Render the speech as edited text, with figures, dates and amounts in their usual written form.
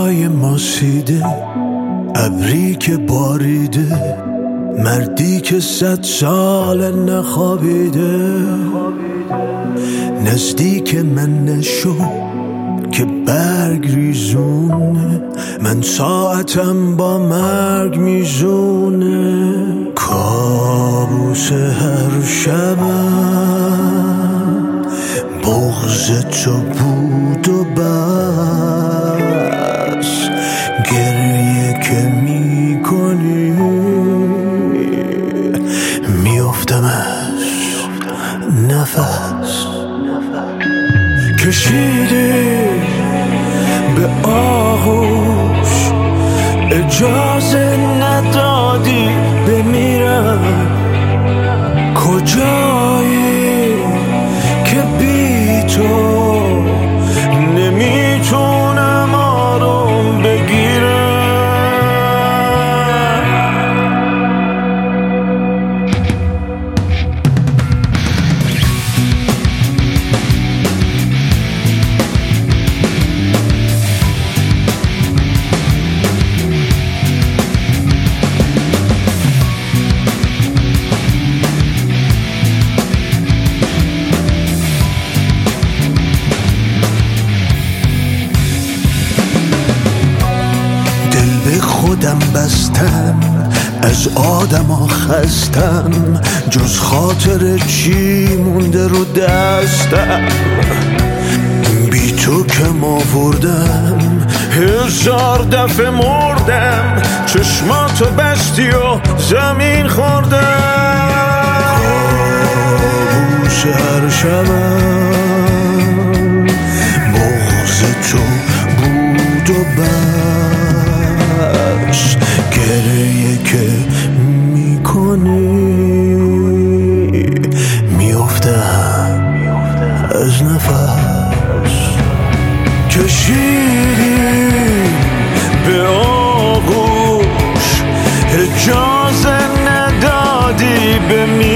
های ماسیده، ابری که باریده، مردی که 100 سال نخوابیده. نزدیک من نشو که برگ ریزونه، من ساعتم با مرگ میزونه. کابوس هر شبم بغض تو بود و بس، گریه که میکنی میافتم از نفس. کشیدی به آغوش، اجازه ندادی بمیرم. کجایی که بی تو نمیتونم آروم بگیرم. خودم بستم، از آدما خستم، جز خاطر چی مونده رو دستم. بی تو که آوردم، 1000 دفعه مردم، چشماتو بستی و زمین خوردم. کابوس هر شبم بغض تو بود و بس، گریه که میکنی میافتم از نفس. کشیدی به آغوش، اجازه ندادی بمیرم.